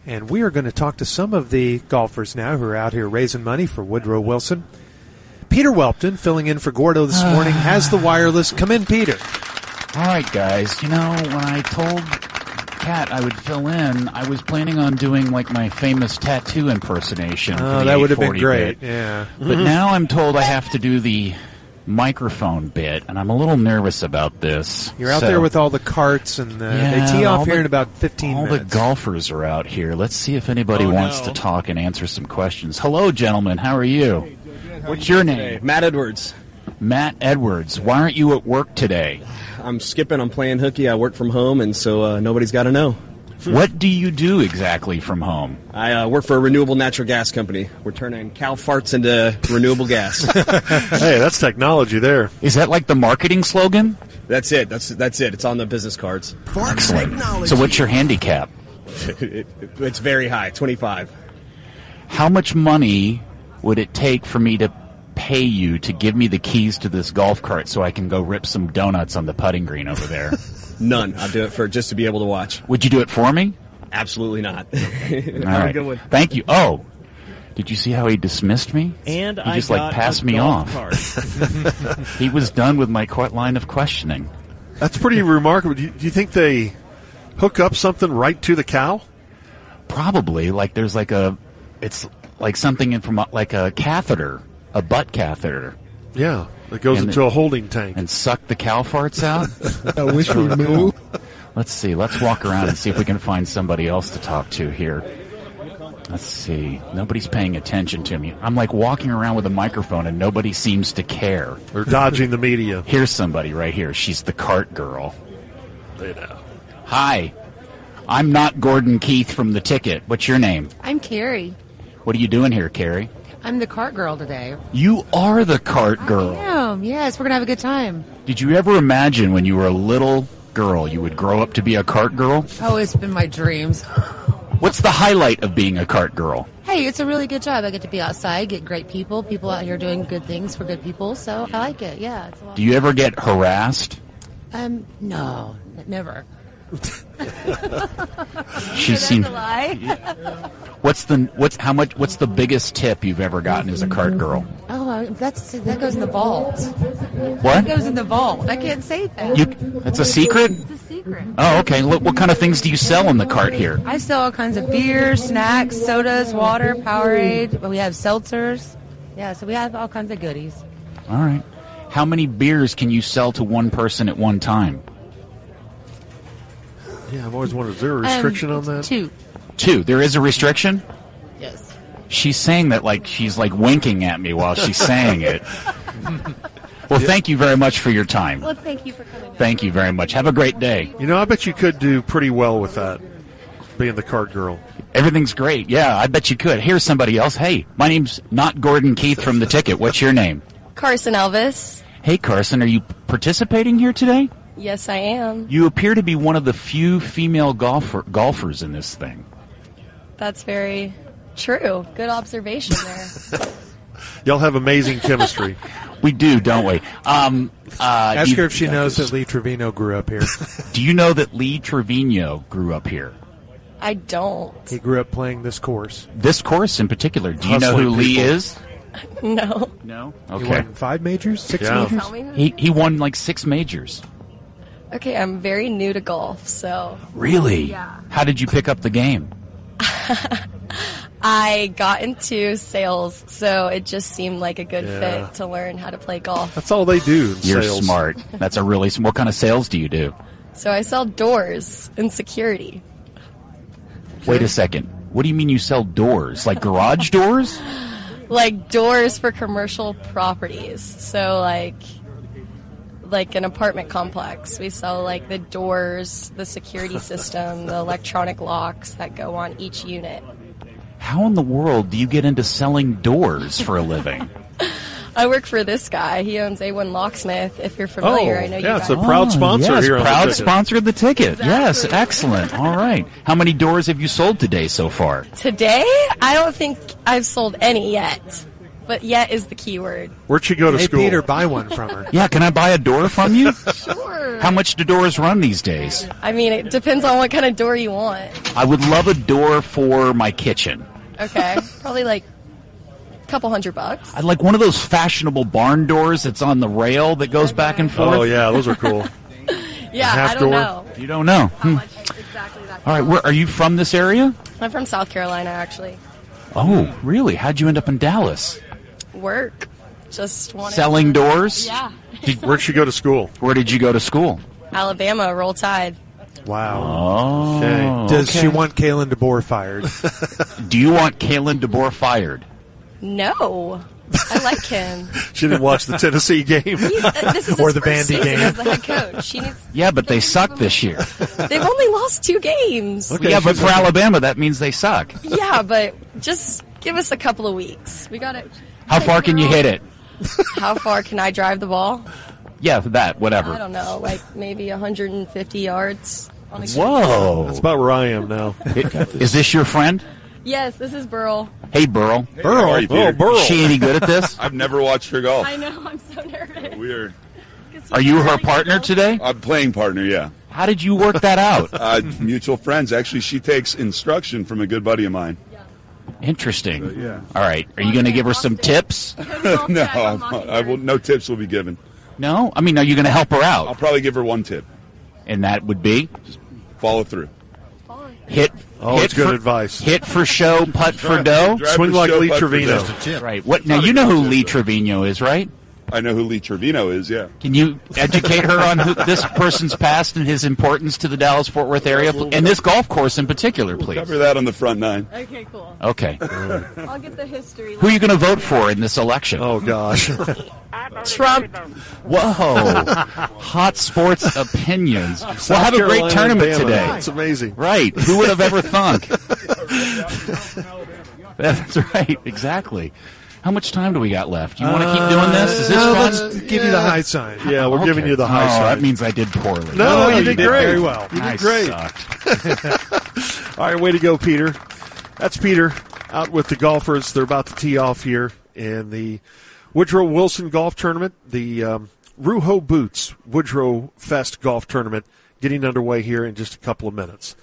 And we are going to talk to some of the golfers now who are out here raising money for Woodrow Wilson. Peter Welpton, filling in for Gordo this morning, has the wireless. Come in, Peter. All right, guys. You know, when I told Kat I would fill in, I was planning on doing like my famous tattoo impersonation. Oh, that would have been great. Yeah. But now I'm told I have to do the microphone bit, and I'm a little nervous about this. You're out there with all the carts, and they tee off here in about 15 minutes. All the golfers are out here. Let's see if anybody wants to talk and answer some questions. Hello, gentlemen. How are you? What's your name? Matt Edwards. Matt Edwards. Why aren't you at work today? I'm skipping. I'm playing hooky. I work from home, and so nobody's got to know. What do you do exactly from home? I work for a renewable natural gas company. We're turning cow farts into renewable gas. Hey, that's technology there. Is that like the marketing slogan? That's it. That's it. It's on the business cards. Excellent. So what's your handicap? It's very high, 25. How much money would it take for me to pay you to give me the keys to this golf cart so I can go rip some donuts on the putting green over there? None. I'll do it for just to be able to watch. Would you do it for me? Absolutely not. All right. Good one. Thank you. Oh, did you see how he dismissed me? And he just passed me off. He was done with my line of questioning. That's pretty remarkable. Do you think they hook up something right to the cow? Probably. Like there's like it's like something from like a catheter, a butt catheter. Yeah. It goes into a holding tank. And suck the cow farts out? I wish we knew. Let's see. Let's walk around and see if we can find somebody else to talk to here. Let's see. Nobody's paying attention to me. I'm like walking around with a microphone and nobody seems to care. They're dodging the media. Here's somebody right here. She's the cart girl. They know. Hi. I'm not Gordon Keith from The Ticket. What's your name? I'm Carrie. What are you doing here, Carrie? I'm the cart girl today. You are the cart girl. I am. Yes, we're going to have a good time. Did you ever imagine when you were a little girl you would grow up to be a cart girl? Oh, it's been my dreams. What's the highlight of being a cart girl? Hey, it's a really good job. I get to be outside, get great people out here doing good things for good people, so I like it. Yeah. It's a lot. Do you ever get harassed? No, never. She seemed. Lie. What's the biggest tip you've ever gotten as a cart girl? Oh, that goes in the vault. What? That goes in the vault. I can't say that. It's a secret? It's a secret. Oh, okay. What kind of things do you sell in the cart here? I sell all kinds of beer, snacks, sodas, water, Powerade. We have seltzers. Yeah, so we have all kinds of goodies. All right. How many beers can you sell to one person at one time? Yeah, I've always wondered, is there a restriction on that? Two. There is a restriction? Yes. She's saying that like she's like winking at me while she's saying it. Well, thank you very much for your time. Well, thank you for coming. Thank you very much. Have a great day. You know, I bet you could do pretty well with that, being the cart girl. Everything's great. Yeah, I bet you could. Here's somebody else. Hey, my name's not Gordon Keith from The Ticket. What's your name? Carson Elvis. Hey, Carson, are you participating here today? Yes, I am. You appear to be one of the few female golfers in this thing. That's very true. Good observation there. Y'all have amazing chemistry. We do, don't we? Ask her if she knows that Lee Trevino grew up here. Do you know that Lee Trevino grew up here? I don't. He grew up playing this course. This course in particular. Do you know who Lee is? No. No? He Okay. won 5 majors? 6 majors? He won like 6 majors. Okay, I'm very new to golf, so... Really? Yeah. How did you pick up the game? I got into sales, so it just seemed like a good fit to learn how to play golf. That's all they do. You're sales. smart. That's a really... What kind of sales do you do? So I sell doors and security. Wait a second. What do you mean you sell doors? Like garage doors? Like doors for commercial properties. So like an apartment complex. We sell like the doors, the security system, the electronic locks that go on each unit. How in the world do you get into selling doors for a living? I work for this guy. He owns A1 Locksmith. If you're familiar, I know you guys. It's a proud sponsor here on The proud Ticket. sponsor of The Ticket. Exactly. Yes, excellent. All right. How many doors have you sold today so far? Today, I don't think I've sold any yet. but yet is the key word. Where'd she go to Hey, school? Peter, buy one from her. Yeah, can I buy a door from you? Sure. How much do doors run these days? I mean, it depends on what kind of door you want. I would love a door for my kitchen. Okay, probably like a couple $100. I'd like one of those fashionable barn doors that's on the rail that goes back and forth. Oh, yeah, those are cool. Yeah, half I don't door? know You don't know. how much exactly that. All right, where are you from? This area? I'm from South Carolina, actually. Oh, really? How'd you end up in Dallas? Work. Just wanted Selling doors? Yeah. Where'd she go to school? Where did you go to school? Alabama, Roll Tide. Wow. Oh. Okay. Does she want Kalen DeBoer fired? Do you want Kalen DeBoer fired? No. I like him. She didn't watch the Tennessee game. This is Or his the first Vandy season game. as the head coach. Yeah, but they suck this year. They've only lost 2 games. Okay, Yeah, but she's for like- Alabama, that means they suck. Yeah, but just give us a couple of weeks. We got it. How far can you hit it? How far can I drive the ball? Yeah, that, I whatever. don't know, like maybe 150 yards. On a Whoa. That's about where I am now. Is this your friend? Yes, this is Burl. Hey, Burl. How are you, Peter? Burl. Is she any good at this? I've never watched her golf. I know, I'm so nervous. Weird. Are you her partner today? I'm playing partner, yeah. How did you work that out? Mutual friends. Actually, she takes instruction from a good buddy of mine. Interesting. Yeah. All right. Are you going to give her some tips? No, I will. No tips will be given. No? I mean, are you going to help her I'll out? probably give her one tip: And that would be follow through. hit. Oh, hit it's good for, advice. Hit for show, putt for dough. Drive Swing for like show, Lee putt for Trevino. dough. Right. What? Now you know who Lee Trevino is, right? I know who Lee Trevino is. Yeah. Can you educate her on who, this person's past and his importance to the Dallas-Fort Worth area, and this golf course in particular, please? Cover that on the front nine. Okay, cool. Okay. I'll get the history. Who are you going to vote for in this election? Oh, gosh. Trump. Whoa. Hot sports opinions. We'll South have a great Carolina, tournament Alabama. today. It's amazing. Right. Who would have ever thunk? That's right. Exactly. How much time do we got left? You want to keep doing this? Is this No, fun? let's give you the high sign. Yeah, we're giving Okay. you the high Oh, side. that means I did poorly. No, you did great. very well. You I did great. sucked. All right, way to go, Peter. That's Peter out with the golfers. They're about to tee off here in the Woodrow Wilson Golf Tournament, the Ruho Boots Woodrow Fest Golf Tournament, getting underway here in just a couple of minutes.